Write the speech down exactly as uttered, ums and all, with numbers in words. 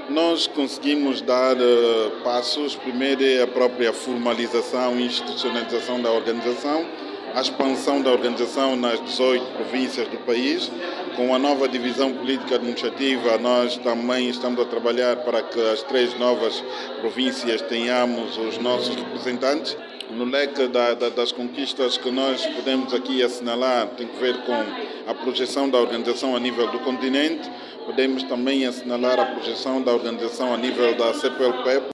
Nós conseguimos dar uh, passos. Primeiro é a própria formalização e institucionalização da organização, a expansão da organização nas dezoito províncias do país. Com a nova divisão política administrativa, nós também estamos a trabalhar para que as três novas províncias tenhamos os nossos representantes. No leque da, da, das conquistas que nós podemos aqui assinalar, tem que ver com a projeção da organização a nível do continente. Podemos também assinalar a projeção da organização a nível da C P L P.